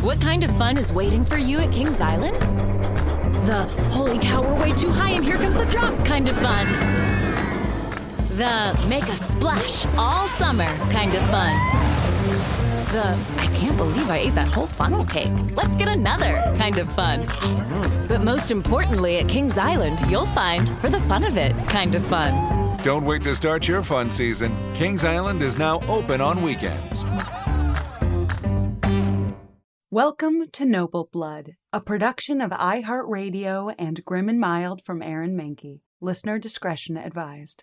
What kind of fun is waiting for you at Kings Island? The holy cow, we're way too high and here comes the drop kind of fun. The make a splash all summer kind of fun. The I can't believe I ate that whole funnel cake. Let's get another kind of fun. But most importantly, at Kings Island, you'll find for the fun of it kind of fun. Don't wait to start your fun season. Kings Island is now open on weekends. Welcome to Noble Blood, a production of iHeartRadio and Grim and Mild from Aaron Mahnke. Listener discretion advised.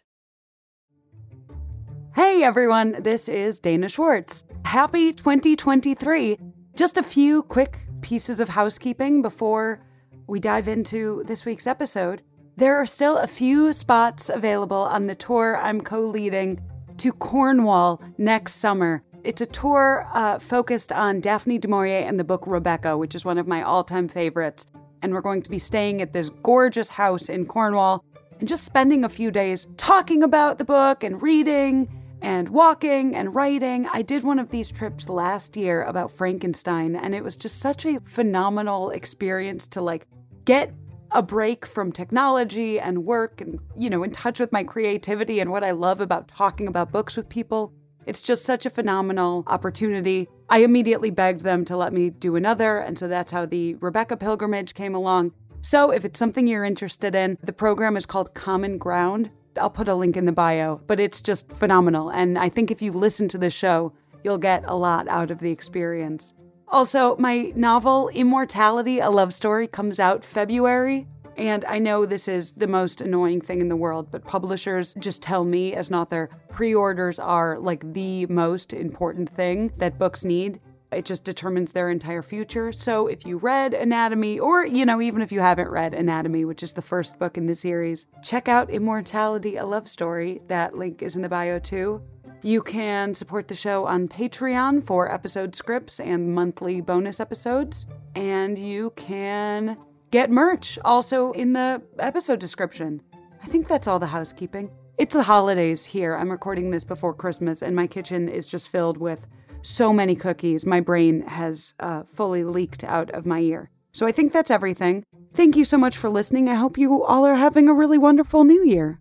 Hey everyone, this is Dana Schwartz. Happy 2023. Just a few quick pieces of housekeeping before we dive into this week's episode. There are still a few spots available on the tour I'm co-leading to Cornwall next summer. It's a tour focused on Daphne du Maurier and the book Rebecca, which is one of my all-time favorites. And we're going to be staying at this gorgeous house in Cornwall and just spending a few days talking about the book and reading and walking and writing. I did one of these trips last year about Frankenstein, and it was just such a phenomenal experience to get a break from technology and work and, in touch with my creativity and what I love about talking about books with people. It's just such a phenomenal opportunity. I immediately begged them to let me do another, and so that's how the Rebecca pilgrimage came along. So if it's something you're interested in, the program is called Common Ground. I'll put a link in the bio, but it's just phenomenal. And I think if you listen to the show, you'll get a lot out of the experience. Also, my novel, Immortality, A Love Story, comes out February. And I know this is the most annoying thing in the world, but publishers just tell me as an author, pre-orders are the most important thing that books need. It just determines their entire future. So if you read Anatomy, or, even if you haven't read Anatomy, which is the first book in the series, check out Immortality, A Love Story. That link is in the bio too. You can support the show on Patreon for episode scripts and monthly bonus episodes. And you can get merch also in the episode description. I think that's all the housekeeping. It's the holidays here. I'm recording this before Christmas, and my kitchen is just filled with so many cookies. My brain has fully leaked out of my ear. So I think that's everything. Thank you so much for listening. I hope you all are having a really wonderful new year.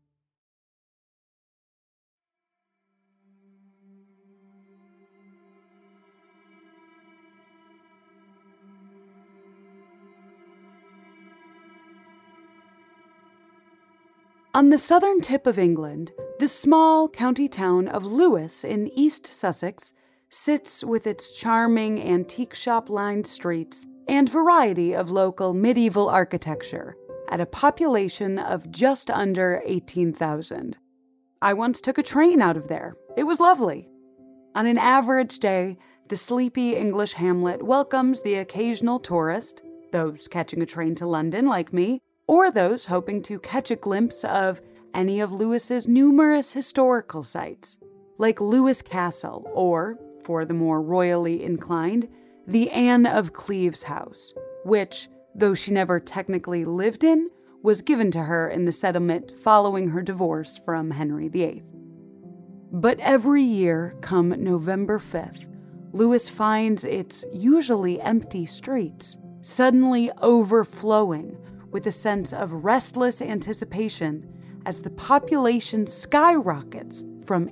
On the southern tip of England, the small county town of Lewes in East Sussex sits with its charming antique shop-lined streets and variety of local medieval architecture at a population of just under 18,000. I once took a train out of there. It was lovely. On an average day, the sleepy English hamlet welcomes the occasional tourist, those catching a train to London like me, or those hoping to catch a glimpse of any of Lewes's numerous historical sites, like Lewes Castle, or, for the more royally inclined, the Anne of Cleves house, which, though she never technically lived in, was given to her in the settlement following her divorce from Henry VIII. But every year, come November 5th, Lewes finds its usually empty streets suddenly overflowing with a sense of restless anticipation as the population skyrockets from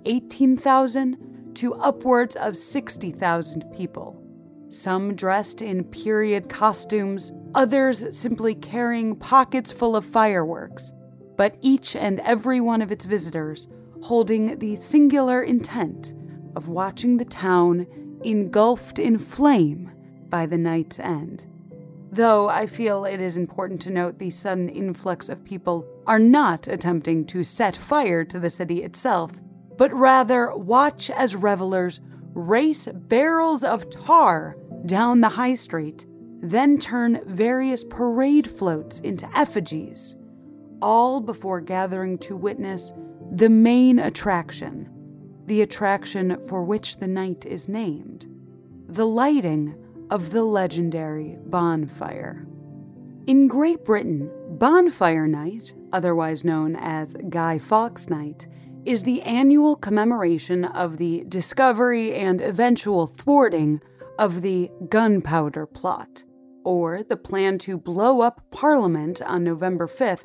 18,000 to upwards of 60,000 people. Some dressed in period costumes, others simply carrying pockets full of fireworks, but each and every one of its visitors holding the singular intent of watching the town engulfed in flame by the night's end. Though I feel it is important to note the sudden influx of people are not attempting to set fire to the city itself, but rather watch as revelers race barrels of tar down the high street, then turn various parade floats into effigies, all before gathering to witness the main attraction, the attraction for which the night is named, the lighting of the legendary bonfire. In Great Britain, Bonfire Night, otherwise known as Guy Fawkes Night, is the annual commemoration of the discovery and eventual thwarting of the Gunpowder Plot, or the plan to blow up Parliament on November 5th,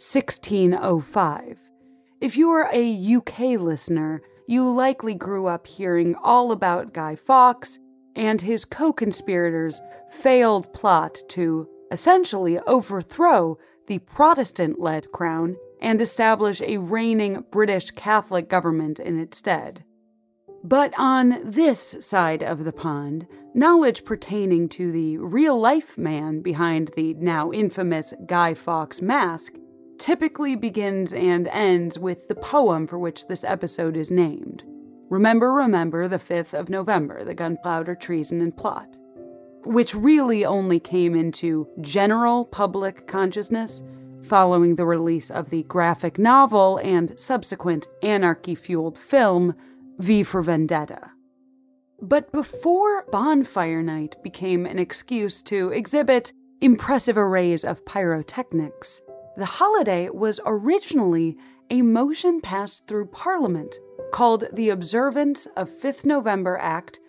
1605. If you're a UK listener, you likely grew up hearing all about Guy Fawkes and his co-conspirators' failed plot to essentially overthrow the Protestant-led crown and establish a reigning British Catholic government in its stead. But on this side of the pond, knowledge pertaining to the real-life man behind the now infamous Guy Fawkes mask typically begins and ends with the poem for which this episode is named. Remember, the 5th of November, the Gunpowder Treason and Plot, which really only came into general public consciousness following the release of the graphic novel and subsequent anarchy-fueled film, V for Vendetta. But before Bonfire Night became an excuse to exhibit impressive arrays of pyrotechnics, the holiday was originally a motion passed through Parliament called the Observance of 5th November Act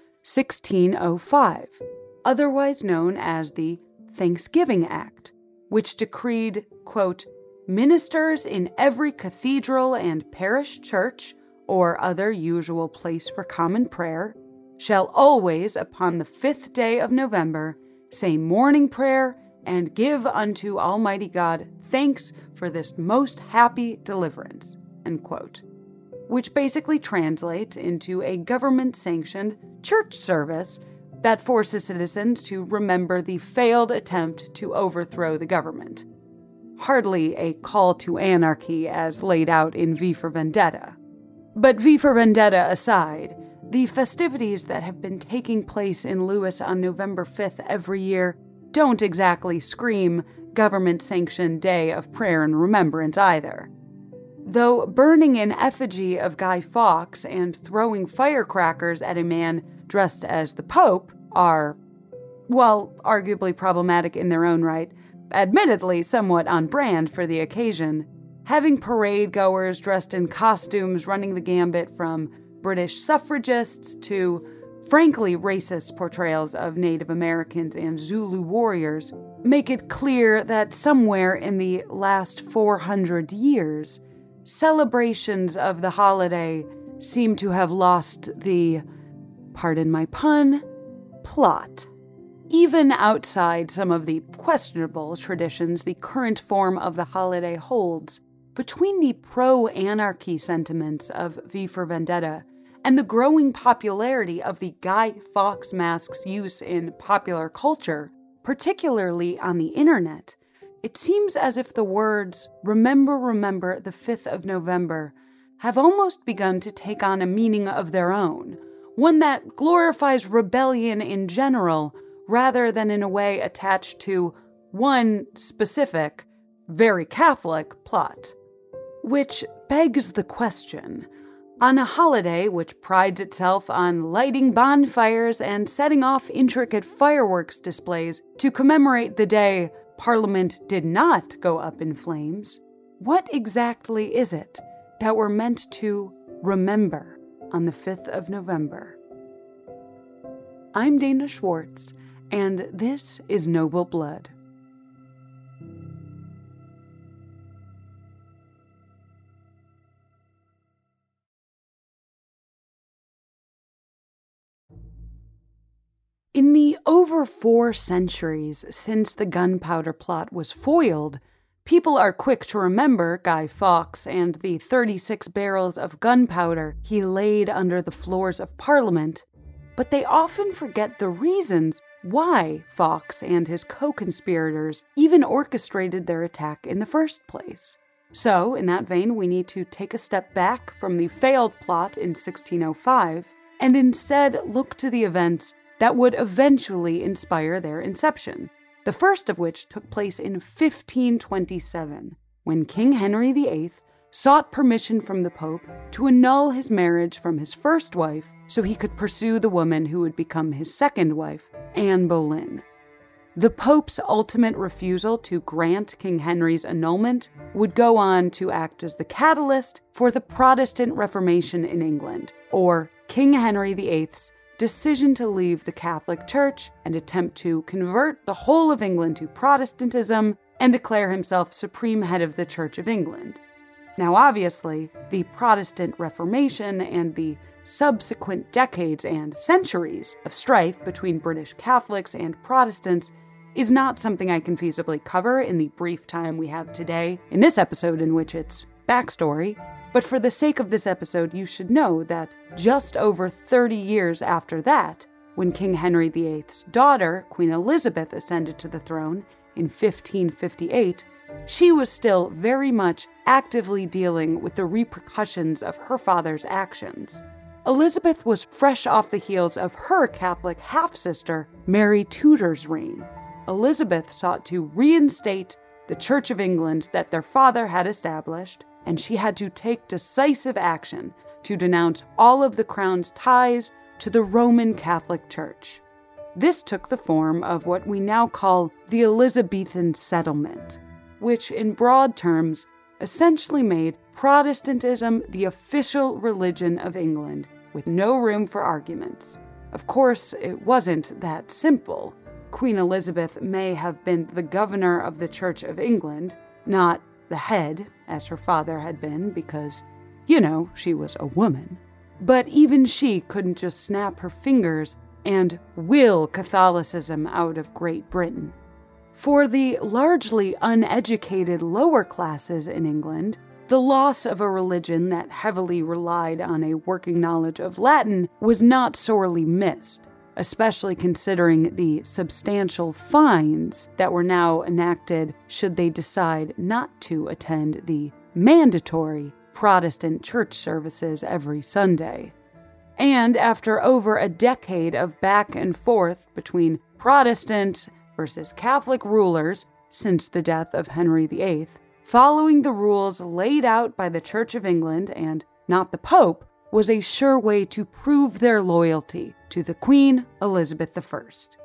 1605, otherwise known as the Thanksgiving Act, which decreed, quote, "Ministers in every cathedral and parish church, or other usual place for common prayer, shall always, upon the 5th day of November, say morning prayer and give unto Almighty God thanks for this most happy deliverance," end quote, which basically translates into a government-sanctioned church service that forces citizens to remember the failed attempt to overthrow the government. Hardly a call to anarchy as laid out in V for Vendetta. But V for Vendetta aside, the festivities that have been taking place in Lewis on November 5th every year don't exactly scream government-sanctioned day of prayer and remembrance either. Though burning in effigy of Guy Fawkes and throwing firecrackers at a man dressed as the Pope are, while arguably problematic in their own right, admittedly somewhat on brand for the occasion, having parade goers dressed in costumes running the gambit from British suffragists to frankly racist portrayals of Native Americans and Zulu warriors make it clear that somewhere in the last 400 years, celebrations of the holiday seem to have lost the, pardon my pun, plot. Even outside some of the questionable traditions the current form of the holiday holds, between the pro-anarchy sentiments of V for Vendetta and the growing popularity of the Guy Fawkes mask's use in popular culture, particularly on the internet, it seems as if the words, remember the 5th of November, have almost begun to take on a meaning of their own, one that glorifies rebellion in general rather than in a way attached to one specific, very Catholic plot. Which begs the question, on a holiday which prides itself on lighting bonfires and setting off intricate fireworks displays to commemorate the day Parliament did not go up in flames, what exactly is it that we're meant to remember on the 5th of November? I'm Dana Schwartz, and this is Noble Blood. In the over 4 centuries since the Gunpowder Plot was foiled, people are quick to remember Guy Fawkes and the 36 barrels of gunpowder he laid under the floors of Parliament, but they often forget the reasons why Fawkes and his co-conspirators even orchestrated their attack in the first place. So, in that vein, we need to take a step back from the failed plot in 1605 and instead look to the events that would eventually inspire their inception, the first of which took place in 1527, when King Henry VIII sought permission from the Pope to annul his marriage from his first wife so he could pursue the woman who would become his second wife, Anne Boleyn. The Pope's ultimate refusal to grant King Henry's annulment would go on to act as the catalyst for the Protestant Reformation in England, or King Henry VIII's decision to leave the Catholic Church and attempt to convert the whole of England to Protestantism and declare himself supreme head of the Church of England. Now, obviously, the Protestant Reformation and the subsequent decades and centuries of strife between British Catholics and Protestants is not something I can feasibly cover in the brief time we have today in this episode, in which it's backstory. But for the sake of this episode, you should know that just over 30 years after that, when King Henry VIII's daughter, Queen Elizabeth, ascended to the throne in 1558, she was still very much actively dealing with the repercussions of her father's actions. Elizabeth was fresh off the heels of her Catholic half-sister, Mary Tudor's reign. Elizabeth sought to reinstate the Church of England that their father had established, and she had to take decisive action to denounce all of the crown's ties to the Roman Catholic Church. This took the form of what we now call the Elizabethan settlement, which in broad terms essentially made Protestantism the official religion of England, with no room for arguments. Of course, it wasn't that simple. Queen Elizabeth may have been the governor of the Church of England, not the head, as her father had been, because, she was a woman. But even she couldn't just snap her fingers and will Catholicism out of Great Britain. For the largely uneducated lower classes in England, the loss of a religion that heavily relied on a working knowledge of Latin was not sorely missed, especially considering the substantial fines that were now enacted should they decide not to attend the mandatory Protestant church services every Sunday. And after over a decade of back and forth between Protestant versus Catholic rulers since the death of Henry VIII, following the rules laid out by the Church of England and not the Pope was a sure way to prove their loyalty to the Queen Elizabeth I.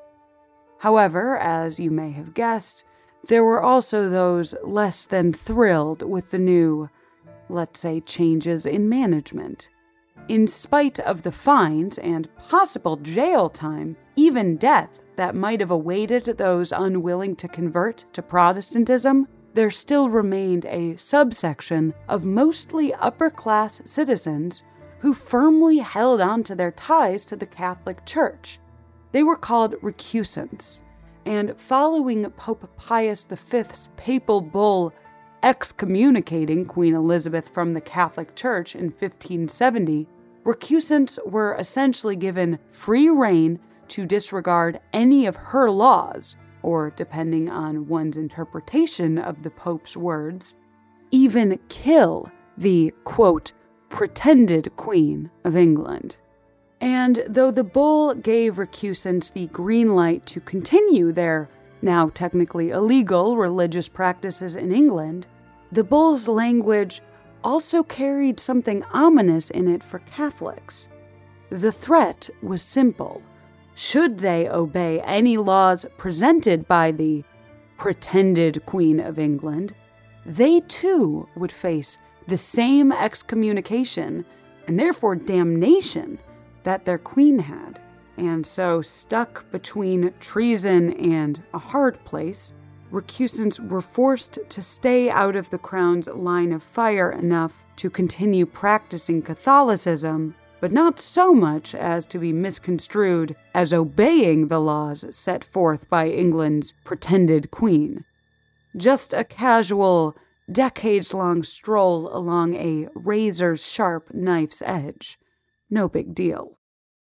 However, as you may have guessed, there were also those less than thrilled with the new, let's say, changes in management. In spite of the fines and possible jail time, even death, that might have awaited those unwilling to convert to Protestantism, there still remained a subsection of mostly upper-class citizens who firmly held on to their ties to the Catholic Church. They were called recusants, and following Pope Pius V's papal bull excommunicating Queen Elizabeth from the Catholic Church in 1570, recusants were essentially given free rein to disregard any of her laws, or, depending on one's interpretation of the Pope's words, even kill the, quote, pretended Queen of England. And though the bull gave recusants the green light to continue their, now technically illegal, religious practices in England, the bull's language also carried something ominous in it for Catholics. The threat was simple. Should they obey any laws presented by the pretended Queen of England, they too would face the same excommunication and therefore damnation that their queen had. And so, stuck between treason and a hard place, recusants were forced to stay out of the crown's line of fire enough to continue practicing Catholicism, but not so much as to be misconstrued as obeying the laws set forth by England's pretended queen. Just a casual, decades-long stroll along a razor-sharp knife's edge. No big deal.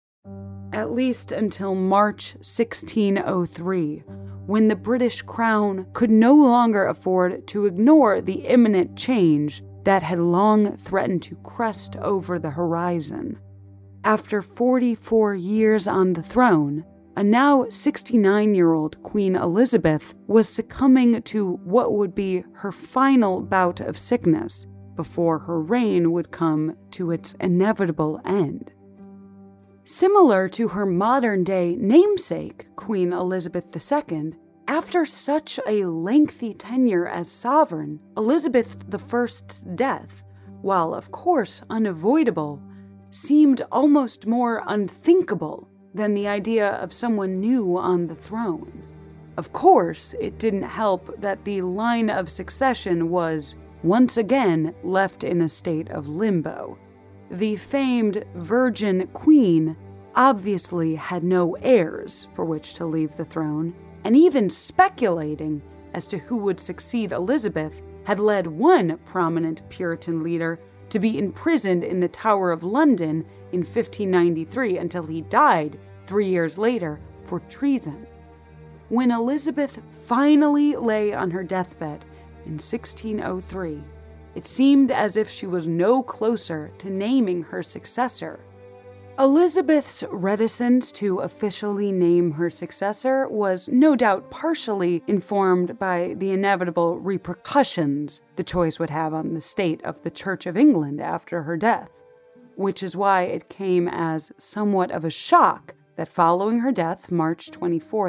At least until March 1603, when the British Crown could no longer afford to ignore the imminent change that had long threatened to crest over the horizon. After 44 years on the throne, a now 69-year-old Queen Elizabeth was succumbing to what would be her final bout of sickness before her reign would come to its inevitable end. Similar to her modern-day namesake, Queen Elizabeth II, after such a lengthy tenure as sovereign, Elizabeth I's death, while of course unavoidable, seemed almost more unthinkable than the idea of someone new on the throne. Of course, it didn't help that the line of succession was, once again, left in a state of limbo. The famed Virgin Queen obviously had no heirs for which to leave the throne, and even speculating as to who would succeed Elizabeth had led one prominent Puritan leader to be imprisoned in the Tower of London in 1593 until he died 3 years later for treason. When Elizabeth finally lay on her deathbed in 1603, it seemed as if she was no closer to naming her successor. Elizabeth's reticence to officially name her successor was no doubt partially informed by the inevitable repercussions the choice would have on the state of the Church of England after her death, which is why it came as somewhat of a shock that following her death, March 24,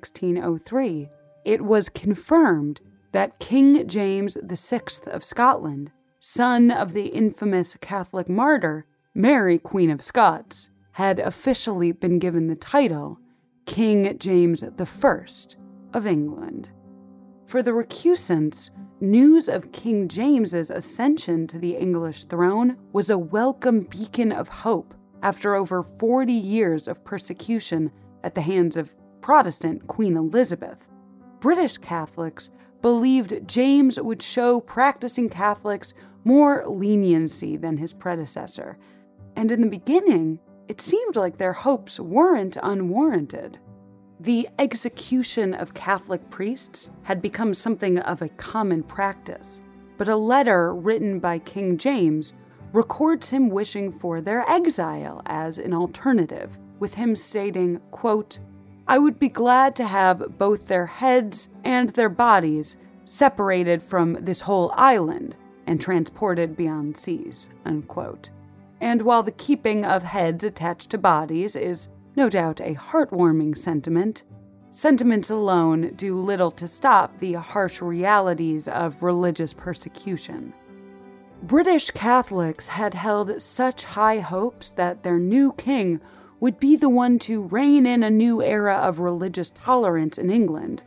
1603, it was confirmed that King James VI of Scotland, son of the infamous Catholic martyr Mary, Queen of Scots, had officially been given the title King James I of England. For the recusants, news of King James's ascension to the English throne was a welcome beacon of hope after over 40 years of persecution at the hands of Protestant Queen Elizabeth. British Catholics believed James would show practicing Catholics more leniency than his predecessor, and in the beginning, it seemed like their hopes weren't unwarranted. The execution of Catholic priests had become something of a common practice, but a letter written by King James records him wishing for their exile as an alternative, with him stating, quote, "I would be glad to have both their heads and their bodies separated from this whole island and transported beyond seas," unquote. And while the keeping of heads attached to bodies is no doubt a heartwarming sentiment, sentiments alone do little to stop the harsh realities of religious persecution. British Catholics had held such high hopes that their new king would be the one to rein in a new era of religious tolerance in England.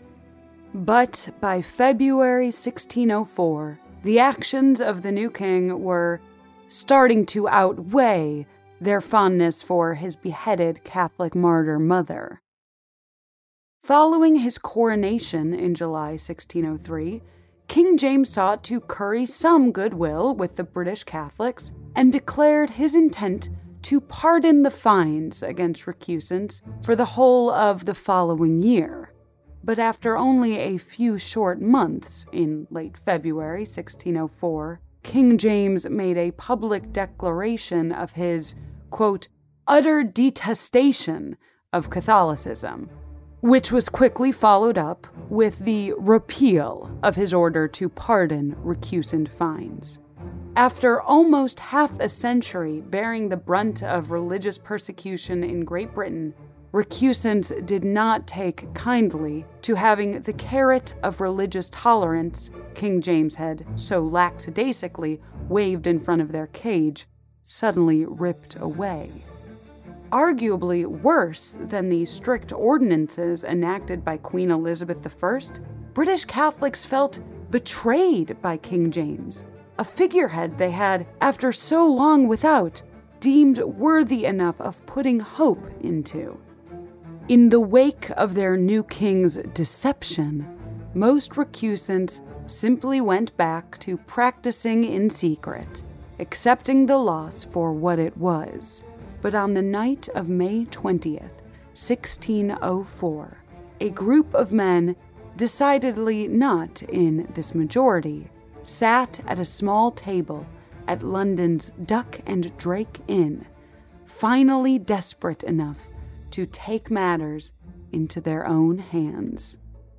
But by February 1604, the actions of the new king were starting to outweigh their fondness for his beheaded Catholic martyr mother. Following his coronation in July 1603, King James sought to curry some goodwill with the British Catholics and declared his intent to pardon the fines against recusants for the whole of the following year. But after only a few short months, in late February 1604, King James made a public declaration of his, quote, utter detestation of Catholicism, which was quickly followed up with the repeal of his order to pardon recusant fines. After almost half a century bearing the brunt of religious persecution in Great Britain, recusants did not take kindly to having the carrot of religious tolerance King James had so lackadaisically waved in front of their cage suddenly ripped away. Arguably worse than the strict ordinances enacted by Queen Elizabeth I, British Catholics felt betrayed by King James, a figurehead they had, after so long without, deemed worthy enough of putting hope into. In the wake of their new king's deception, most recusants simply went back to practicing in secret, accepting the loss for what it was. But on the night of May 20th, 1604, a group of men, decidedly not in this majority, sat at a small table at London's Duck and Drake Inn, finally desperate enough to take matters into their own hands.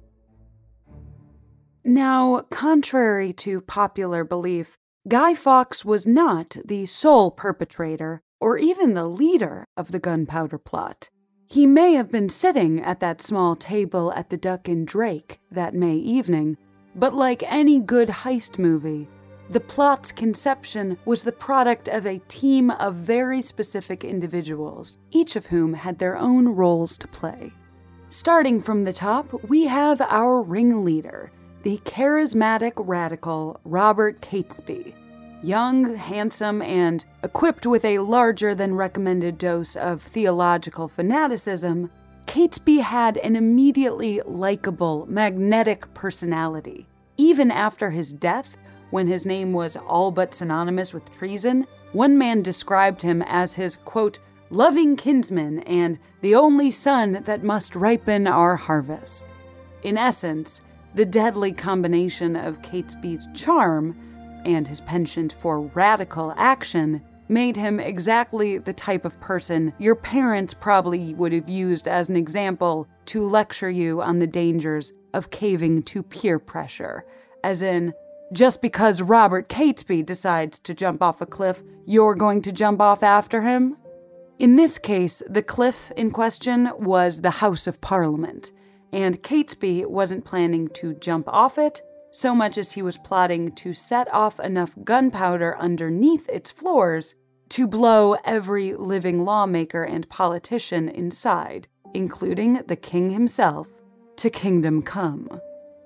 Now, contrary to popular belief, Guy Fawkes was not the sole perpetrator or even the leader of the gunpowder plot. He may have been sitting at that small table at the Duck and Drake that May evening, but like any good heist movie, The plot's conception was the product of a team of very specific individuals, each of whom had their own roles to play. Starting from the top, we have our ringleader, the charismatic radical Robert Catesby. Young, handsome, and equipped with a larger than recommended dose of theological fanaticism, Catesby had an immediately likable, magnetic personality. Even after his death, when his name was all but synonymous with treason, one man described him as his, quote, loving kinsman and the only son that must ripen our harvest. In essence, the deadly combination of Catesby's charm and his penchant for radical action made him exactly the type of person your parents probably would have used as an example to lecture you on the dangers of caving to peer pressure, as in, just because Robert Catesby decides to jump off a cliff, you're going to jump off after him? In this case, the cliff in question was the House of Parliament, and Catesby wasn't planning to jump off it so much as he was plotting to set off enough gunpowder underneath its floors to blow every living lawmaker and politician inside, including the king himself, to kingdom come.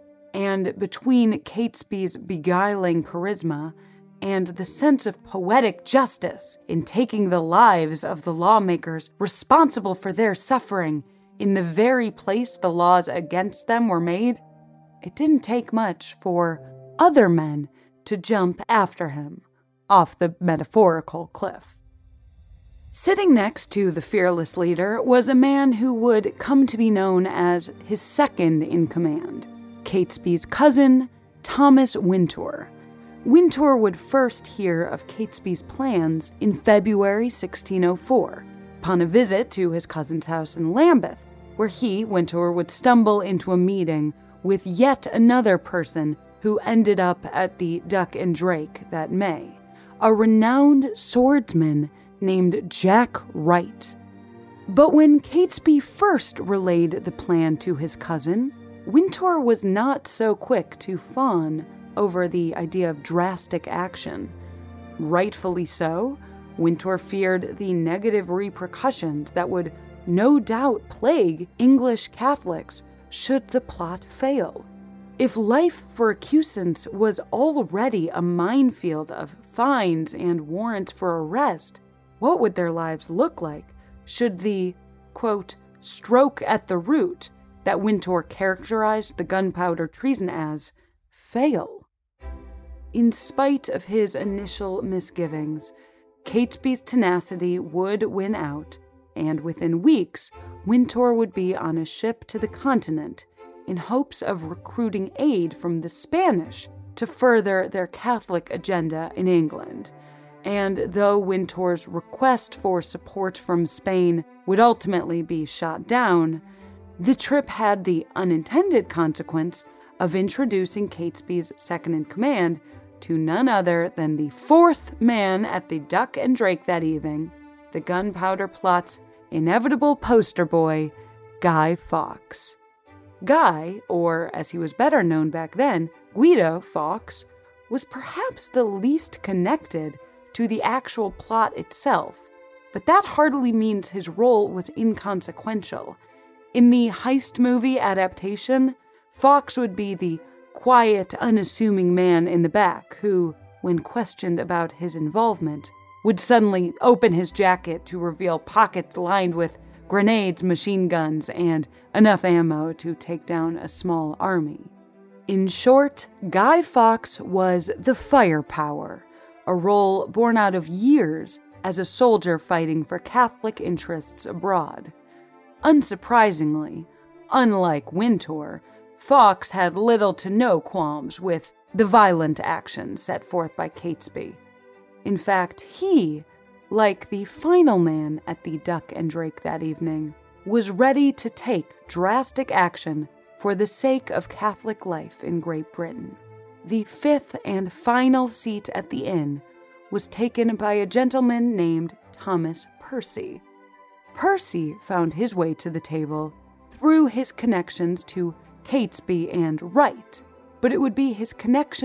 And between Catesby's beguiling charisma and the sense of poetic justice in taking the lives of the lawmakers responsible for their suffering in the very place the laws against them were made, it didn't take much for other men to jump after him off the metaphorical cliff. Sitting next to the fearless leader was a man who would come to be known as his second in command, Catesby's cousin, Thomas Wintour. Wintour would first hear of Catesby's plans in February 1604, upon a visit to his cousin's house in Lambeth, where he, Wintour, would stumble into a meeting with yet another person who ended up at the Duck and Drake that May, a renowned swordsman named Jack Wright. But when Catesby first relayed the plan to his cousin, Wintour was not so quick to fawn over the idea of drastic action. Rightfully so, Wintour feared the negative repercussions that would no doubt plague English Catholics should the plot fail. If life for recusants was already a minefield of fines and warrants for arrest, what would their lives look like should the, quote, stroke at the root that Wintour characterized the gunpowder treason as fail? In spite of his initial misgivings, Catesby's tenacity would win out, and within weeks, Wintour would be on a ship to the continent in hopes of recruiting aid from the Spanish to further their Catholic agenda in England. And though Wintour's request for support from Spain would ultimately be shot down, the trip had the unintended consequence of introducing Catesby's second-in-command to none other than the fourth man at the Duck and Drake that evening, the gunpowder plot's inevitable poster boy, Guy Fawkes. Guy, or as he was better known back then, Guido Fawkes, was perhaps the least connected to the actual plot itself, but that hardly means his role was inconsequential. In the heist movie adaptation, Fawkes would be the quiet, unassuming man in the back who, when questioned about his involvement, would suddenly open his jacket to reveal pockets lined with grenades, machine guns, and enough ammo to take down a small army. In short, Guy Fawkes was the firepower, a role born out of years as a soldier fighting for Catholic interests abroad. Unsurprisingly, unlike Wintour, Fawkes had little to no qualms with the violent action set forth by Catesby. In fact, he, like the final man at the Duck and Drake that evening, was ready to take drastic action for the sake of Catholic life in Great Britain. The fifth and final seat at the inn was taken by a gentleman named Thomas Percy. Percy found his way to the table through his connections to Catesby and Wright, but it would be his connections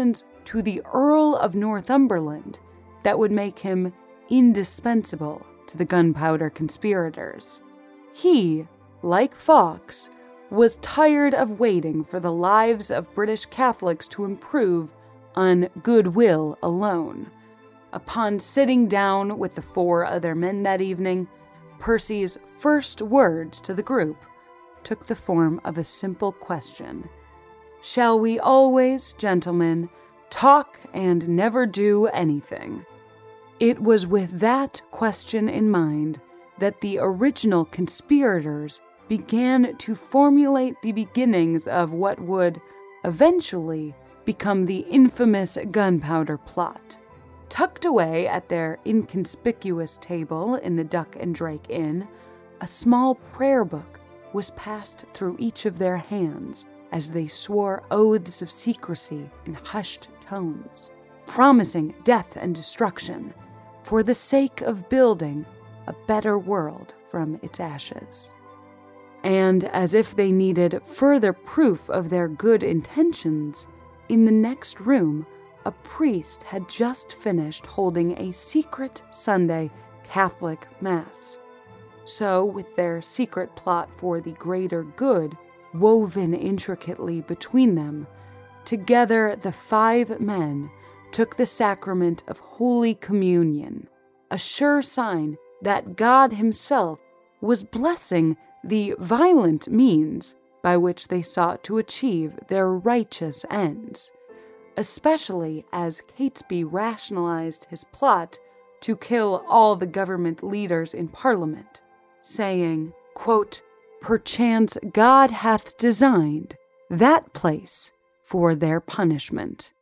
to the Earl of Northumberland that would make him indispensable to the gunpowder conspirators. He, like Fawkes, was tired of waiting for the lives of British Catholics to improve on goodwill alone. Upon sitting down with the 4 other men that evening, Percy's first words to the group took the form of a simple question. "Shall we always, gentlemen, talk and never do anything?" It was with that question in mind that the original conspirators began to formulate the beginnings of what would eventually become the infamous gunpowder plot. Tucked away at their inconspicuous table in the Duck and Drake Inn, a small prayer book was passed through each of their hands as they swore oaths of secrecy in hushed tones, promising death and destruction for the sake of building a better world from its ashes. And as if they needed further proof of their good intentions, in the next room, a priest had just finished holding a secret Sunday Catholic Mass. So, with their secret plot for the greater good woven intricately between them, together the 5 men took the sacrament of Holy Communion, a sure sign that God Himself was blessing the violent means by which they sought to achieve their righteous ends, especially as Catesby rationalized his plot to kill all the government leaders in Parliament, saying, quote, "Perchance God hath designed that place for their punishment."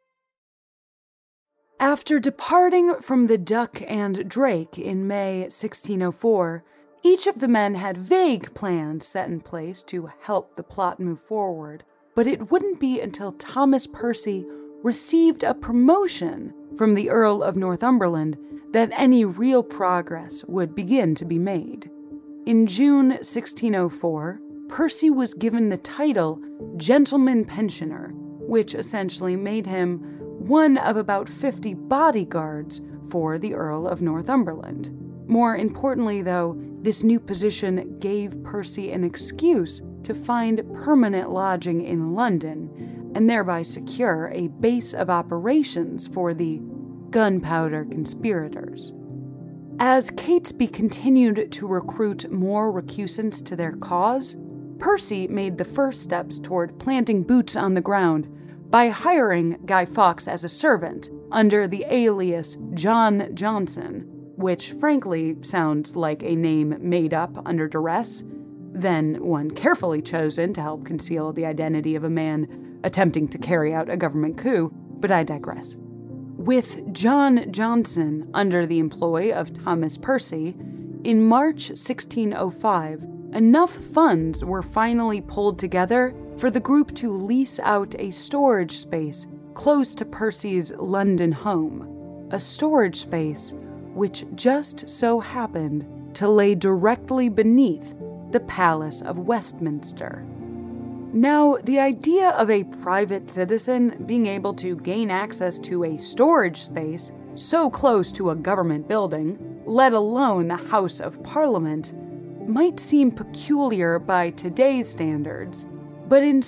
After departing from the Duck and Drake in May 1604, each of the men had vague plans set in place to help the plot move forward, but it wouldn't be until Thomas Percy received a promotion from the Earl of Northumberland that any real progress would begin to be made. In June 1604, Percy was given the title Gentleman Pensioner, which essentially made him one of about 50 bodyguards for the Earl of Northumberland. More importantly, though, this new position gave Percy an excuse to find permanent lodging in London and thereby secure a base of operations for the gunpowder conspirators. As Catesby continued to recruit more recusants to their cause, Percy made the first steps toward planting boots on the ground by hiring Guy Fawkes as a servant under the alias John Johnson, which frankly sounds like a name made up under duress, then one carefully chosen to help conceal the identity of a man attempting to carry out a government coup, but I digress. With John Johnson under the employ of Thomas Percy, in March 1605, enough funds were finally pulled together for the group to lease out a storage space close to Percy's London home, a storage space which just so happened to lay directly beneath the Palace of Westminster. Now, the idea of a private citizen being able to gain access to a storage space so close to a government building, let alone the House of Parliament, might seem peculiar by today's standards, but in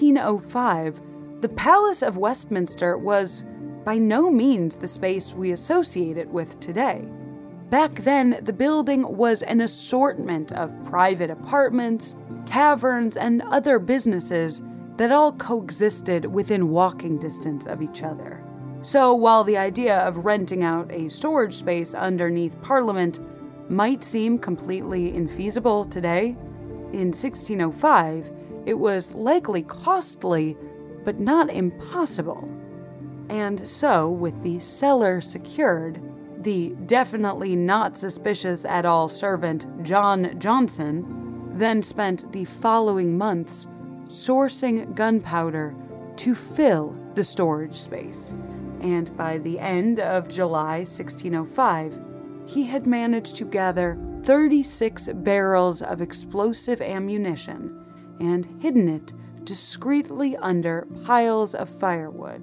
1605, the Palace of Westminster was by no means the space we associate it with today. Back then, the building was an assortment of private apartments, taverns, and other businesses that all coexisted within walking distance of each other. So while the idea of renting out a storage space underneath Parliament might seem completely infeasible today, in 1605, it was likely costly, but not impossible. And so, with the cellar secured, the definitely not suspicious at all servant John Johnson then spent the following months sourcing gunpowder to fill the storage space, and by the end of July 1605, he had managed to gather 36 barrels of explosive ammunition and hidden it discreetly under piles of firewood,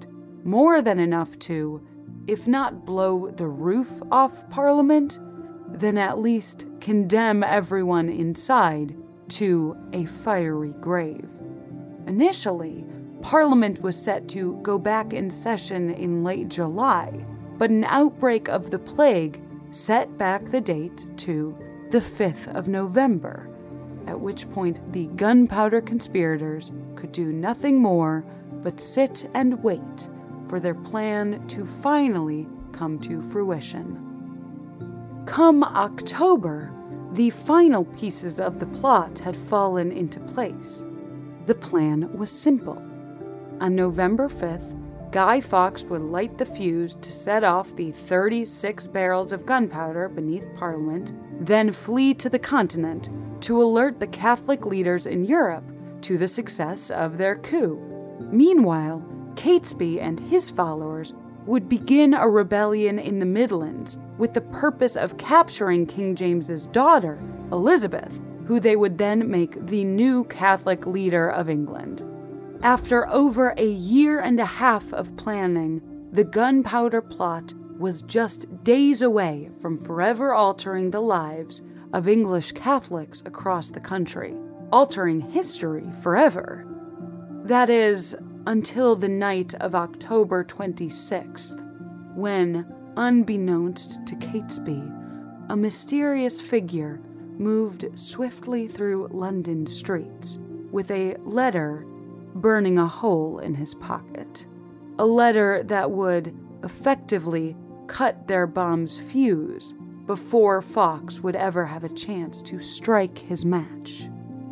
more than enough to, if not blow the roof off Parliament, then at least condemn everyone inside to a fiery grave. Initially, Parliament was set to go back in session in late July, but an outbreak of the plague set back the date to the 5th of November, at which point the gunpowder conspirators could do nothing more but sit and wait for their plan to finally come to fruition. Come October, the final pieces of the plot had fallen into place. The plan was simple. On November 5th, Guy Fawkes would light the fuse to set off the 36 barrels of gunpowder beneath Parliament, then flee to the continent to alert the Catholic leaders in Europe to the success of their coup. Meanwhile, Catesby and his followers would begin a rebellion in the Midlands with the purpose of capturing King James's daughter, Elizabeth, who they would then make the new Catholic leader of England. After over a year and a half of planning, the gunpowder plot was just days away from forever altering the lives of English Catholics across the country, altering history forever. That is, until the night of October 26th, when, unbeknownst to Catesby, a mysterious figure moved swiftly through London streets with a letter burning a hole in his pocket. A letter that would effectively cut their bomb's fuse before Fawkes would ever have a chance to strike his match.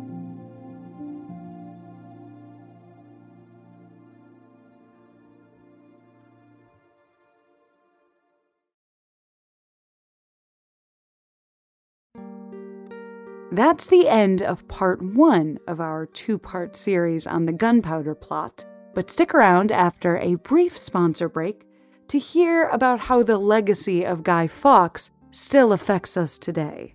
That's the end of part 1 of our 2-part series on the gunpowder plot, but stick around after a brief sponsor break to hear about how the legacy of Guy Fawkes still affects us today.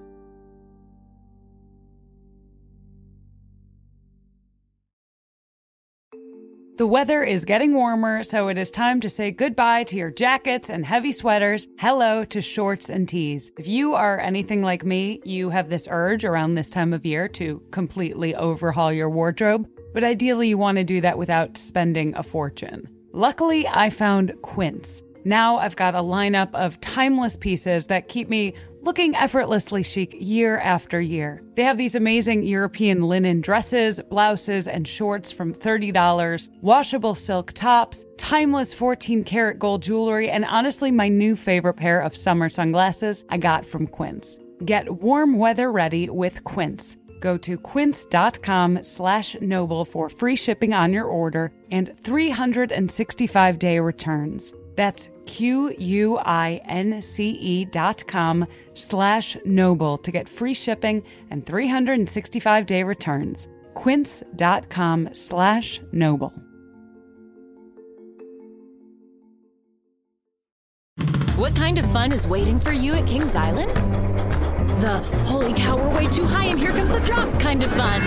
The weather is getting warmer, so it is time to say goodbye to your jackets and heavy sweaters. Hello to shorts and tees. If you are anything like me, you have this urge around this time of year to completely overhaul your wardrobe, but ideally you want to do that without spending a fortune. Luckily, I found Quince. Now I've got a lineup of timeless pieces that keep me looking effortlessly chic year after year. They have these amazing European linen dresses, blouses, and shorts from $30, washable silk tops, timeless 14-karat gold jewelry, and honestly, my new favorite pair of summer sunglasses I got from Quince. Get warm weather ready with Quince. Go to quince.com/noble for free shipping on your order and 365-day returns. That's QUINCE.com/noble to get free shipping and 365-day returns. Quince.com/noble. What kind of fun is waiting for you at Kings Island? The holy cow, we're way too high and here comes the drop kind of fun.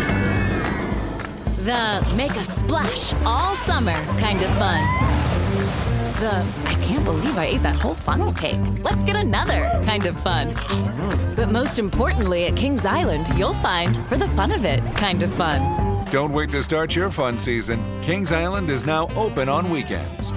The make a splash all summer kind of fun. The I can't believe I ate that whole funnel cake. Let's get another kind of fun. But most importantly, at Kings Island, you'll find, for the fun of it, kind of fun. Don't wait to start your fun season. Kings Island is now open on weekends.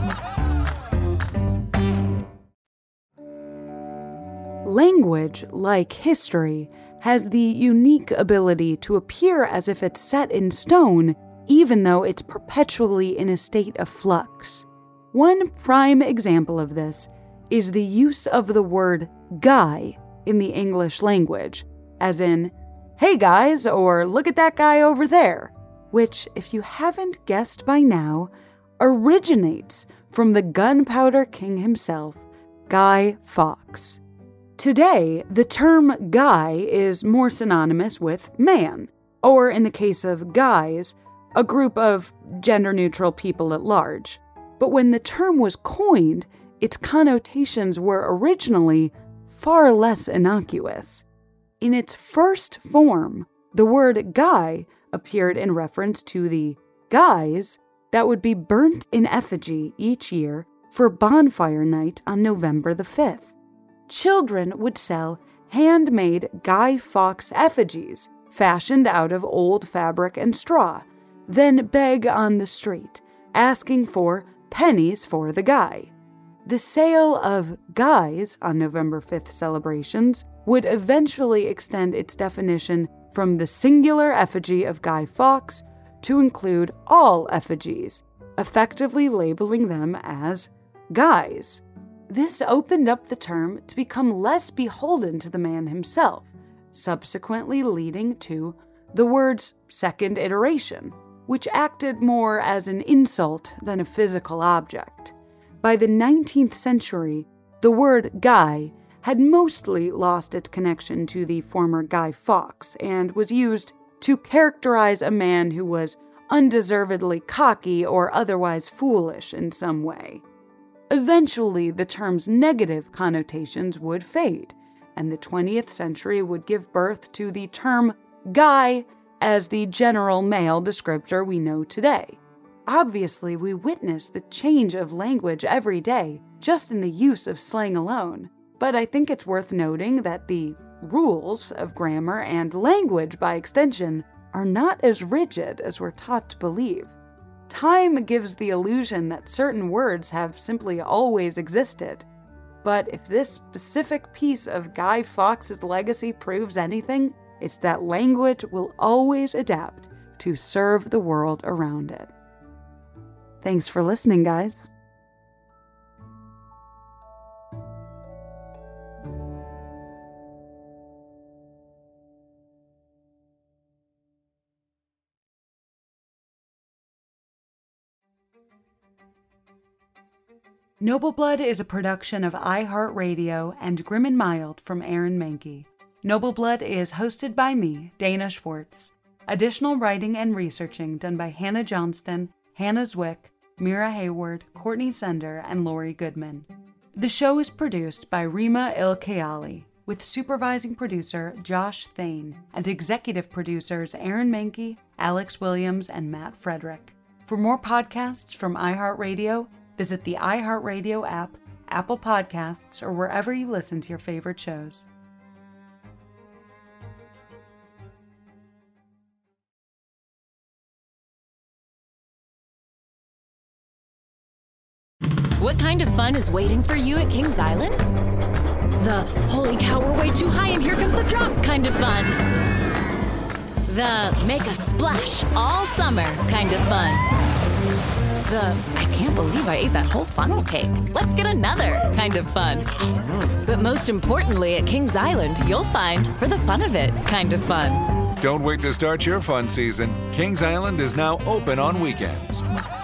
Language, like history, has the unique ability to appear as if it's set in stone, even though it's perpetually in a state of flux. One prime example of this is the use of the word guy in the English language, as in, hey guys, or look at that guy over there, which, if you haven't guessed by now, originates from the gunpowder king himself, Guy Fawkes. Today, the term guy is more synonymous with man, or in the case of guys, a group of gender-neutral people at large. But when the term was coined, its connotations were originally far less innocuous. In its first form, the word guy appeared in reference to the guys that would be burnt in effigy each year for bonfire night on November the 5th. Children would sell handmade Guy Fawkes effigies fashioned out of old fabric and straw, then beg on the street, asking for pennies for the guy. The sale of guys on November 5th celebrations would eventually extend its definition from the singular effigy of Guy Fawkes to include all effigies, effectively labeling them as guys. This opened up the term to become less beholden to the man himself, subsequently leading to the word's second iteration, which acted more as an insult than a physical object. By the 19th century, the word guy had mostly lost its connection to the former Guy Fawkes and was used to characterize a man who was undeservedly cocky or otherwise foolish in some way. Eventually, the term's negative connotations would fade, and the 20th century would give birth to the term guy as the general male descriptor we know today. Obviously, we witness the change of language every day, just in the use of slang alone, but I think it's worth noting that the rules of grammar and language, by extension, are not as rigid as we're taught to believe. Time gives the illusion that certain words have simply always existed, but if this specific piece of Guy Fawkes' legacy proves anything, it's that language will always adapt to serve the world around it. Thanks for listening, guys. Noble Blood is a production of iHeartRadio and Grim and Mild from Aaron Mahnke. Noble Blood is hosted by me, Dana Schwartz. Additional writing and researching done by Hannah Johnston, Hannah Zwick, Mira Hayward, Courtney Sender, and Lori Goodman. The show is produced by Rima Il-Kayali, with supervising producer Josh Thane and executive producers Aaron Mahnke, Alex Williams, and Matt Frederick. For more podcasts from iHeartRadio, visit the iHeartRadio app, Apple Podcasts, or wherever you listen to your favorite shows. What kind of fun is waiting for you at Kings Island? The holy cow, we're way too high and here comes the drop kind of fun. The make a splash all summer kind of fun. The I can't believe I ate that whole funnel cake. Let's get another kind of fun. But most importantly at Kings Island, you'll find for the fun of it kind of fun. Don't wait to start your fun season. Kings Island is now open on weekends.